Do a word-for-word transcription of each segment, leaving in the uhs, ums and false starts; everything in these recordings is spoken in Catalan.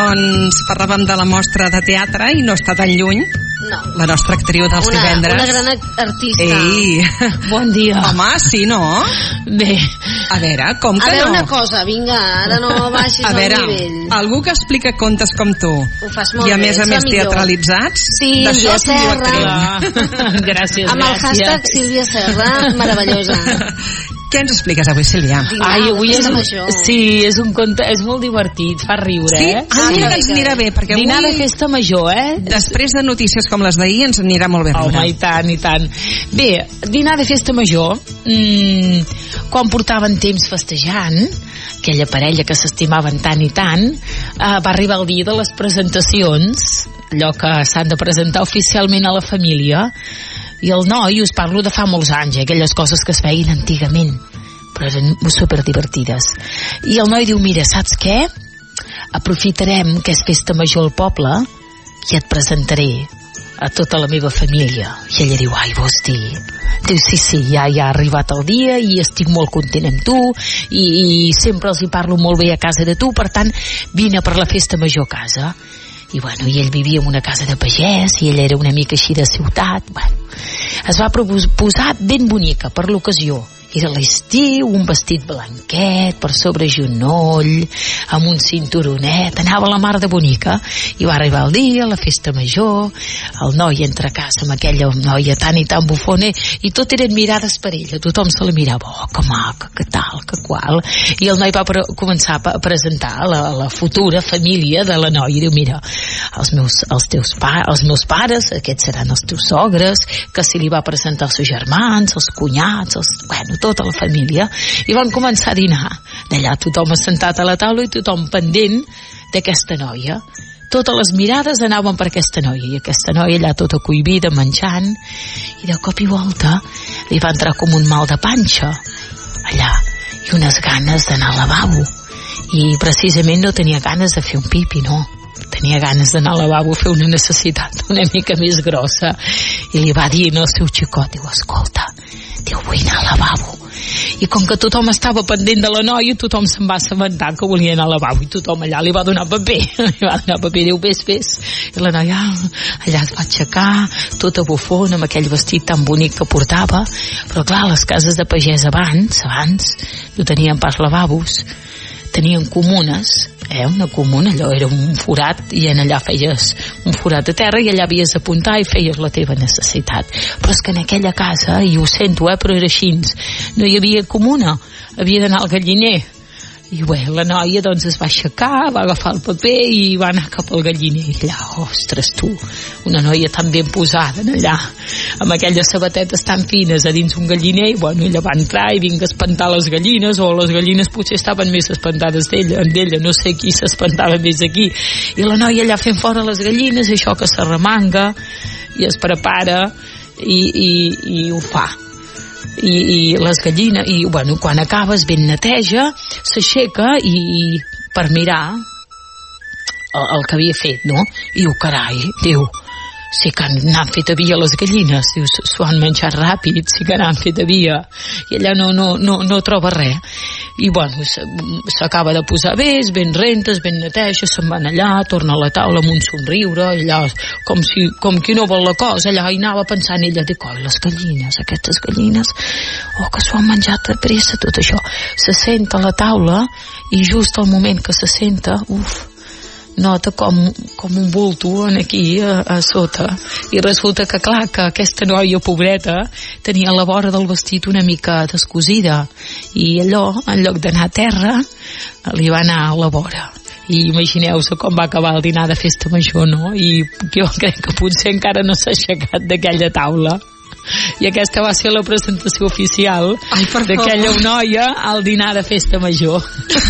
doncs parlàvem de la mostra de teatre i no està tan lluny. No. La nostra actriu dels una, divendres. Una gran artista. Ei. Bon dia. Home, sí, no? Bé. A veure, com que no? A veure no? una cosa, vinga, ara no baixis a veure, al nivell. Algú que explica contes com tu. Ho fas molt I a bé, més a més teatralitzats. Sí, Sílvia Serra. Gràcies, Amb el gràcies. hashtag Sílvia Serra, meravellosa. Què ens expliques avui, Sílvia? Ai, avui és, sí, és un conte, és molt divertit, fa riure, sí? eh? Ah, mira que ens anirà bé, perquè avui... Dinar de festa major, eh? Després de notícies com les d'ahir ens anirà molt bé riure. Home, i tant, i tant. Bé, dinar de festa major, mmm, quan portaven temps festejant, aquella parella que s'estimaven tant i tant, eh, va arribar el dia de les presentacions, allò que s'han de presentar oficialment a la família, i el noi, us parlo de fa molts anys, eh, aquelles coses que es feien antigament, però eren superdivertides. I el noi diu, mira, saps què? Aprofitarem que és festa major al poble i et presentaré a tota la meva família. I ella diu, ai, vols dir? Diu, sí, sí, ja, ja ha arribat el dia i estic molt content amb tu i, i sempre els hi parlo molt bé a casa de tu, per tant, vine per la festa major a casa. I bueno, i ell vivia en una casa de pagès i ella era una mica així de ciutat. Bueno, es va posar ben bonica per l'ocasió. Era l'estiu, un vestit blanquet per sobre genoll, amb un cinturonet, anava la mar de bonica. I va arribar el dia, la festa major, el noi entra a casa amb aquella noia tan i tan bufona, i tot eren mirades per ella, tothom se la mirava, oh, que maca, que tal, que qual. I el noi va pre començar a presentar la, la futura família de la noia, i diu, mira, els meus, els teus pa els meus pares, aquests seran els teus sogres, que se li va presentar els seus germans, els cunyats, els, bueno, tota la família, i van començar a dinar. D'allà tothom assentat a la taula i tothom pendent d'aquesta noia. Totes les mirades anaven per aquesta noia, i aquesta noia allà tota cohibida, menjant, i de cop i volta li va entrar com un mal de panxa allà, i unes ganes d'anar al lavabo, i precisament no tenia ganes de fer un pipi, no, tenia ganes d'anar al lavabo a fer una necessitat una mica més grossa, i li va dir al seu xicot, diu, escolta, diu, vull anar al lavabo. I com que tothom estava pendent de la noia, tothom se'n va assabentar que volia anar al lavabo, i tothom allà li va donar paper, li va donar paper, diu, vés, vés. I la noia allà es va aixecar, tota bufona, amb aquell vestit tan bonic que portava, però clar, les cases de pagès abans, abans, no tenien pas lavabos, tenien comunes, eh, una comuna, allò era un forat, i en allà feies un forat de terra i allà havies d'apuntar i feies la teva necessitat. Però és que en aquella casa, i ho sento, eh, però era així, no hi havia comuna, havia d'anar al galliner. I bé, la noia doncs es va aixecar, va agafar el paper i va anar cap al galliner. I allà, ostres, tu, una noia tan ben posada allà, amb aquelles sabatetes tan fines a dins un galliner, i bueno, ella va entrar i vinga a espantar les gallines, o les gallines potser estaven més espantades d'ella, d'ella, no sé qui s'espantava més aquí. I la noia allà fent fora les gallines, això que s'arremanga i es prepara i, i, i ho fa. I, i les gallines, i bueno, quan acabes ben neteja, s'aixeca i, i per mirar el, el que havia fet, no? I diu, carai, diu, sí que han anat fet a via les gallines, diu, s'ho han menjat ràpid, sí que n'han fet a via, i allà no, no, no, no troba res. I bueno, s'acaba de posar bé, ben rentes, ben neteja, se'n van allà, torna a la taula amb un somriure, allà com, si, com qui no vol la cosa, allà hi anava pensant ella, dic, oi, les gallines, aquestes gallines, oh, que s'ho han menjat de pressa, tot això. Se senta a la taula i just al moment que se senta, uf, nota com, com un bulto aquí a, a sota, i resulta que clar, que aquesta noia pobreta tenia la vora del vestit una mica descosida, i allò, en lloc d'anar a terra, li va anar a la vora. I imagineu-se com va acabar el dinar de festa major, no? I jo crec que potser encara no s'ha aixecat d'aquella taula. I aquesta va ser la presentació oficial d'aquella noia al dinar de festa major.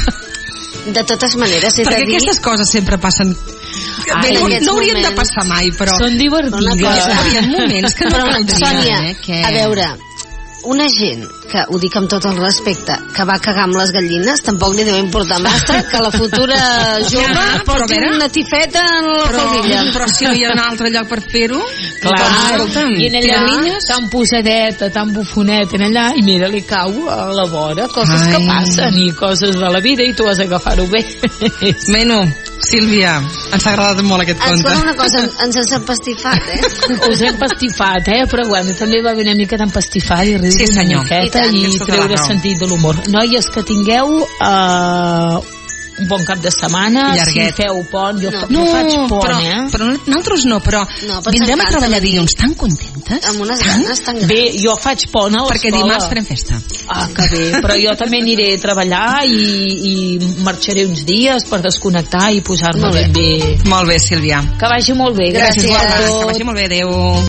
De totes maneres, és perquè a dir... aquestes coses sempre passen. Ai, no, no haurien moments... de passar mai, però... Són divertides. Hi ha moments que no però, caldrien, Sònia, eh? Que... a veure, una gent que, ho dic amb tot el respecte, que va cagar amb les gallines, tampoc li deu importar massa que la futura jove ja, porti veure, una tifeta en la però, família. Però si no hi ha un altre lloc per fer-ho... Clar, i en allà, tan posadeta, tan bufoneta, en allà, i mira, li cau a la vora, coses Ai. que passen, i coses de la vida, i tu has d'agafar-ho bé. Meno, Sílvia, ens ha agradat molt aquest conte. Escolta una cosa, ens has empastifat, eh? Us hem pastifat, eh? Però bueno, també va venir una mica d'empastifar i riure sí, una miqueta i, i treure sentit de l'humor. Noies, que tingueu uh, un bon cap de setmana. Llarguet. Si feu pont, jo, no. jo faig pont, però, eh? Però nosaltres no, però no, vindrem a treballar dilluns tan contentes. Amb unes ganes tan grans. Bé, jo faig pont a l'escola. Perquè dimarts farem festa. Ah, que bé, però jo també aniré a treballar i, i marxaré uns dies per desconnectar i posar-me ben bé. Molt bé, Sílvia. Que vagi molt bé. Gràcies, Gràcies a tots. Que vagi molt bé, adeu.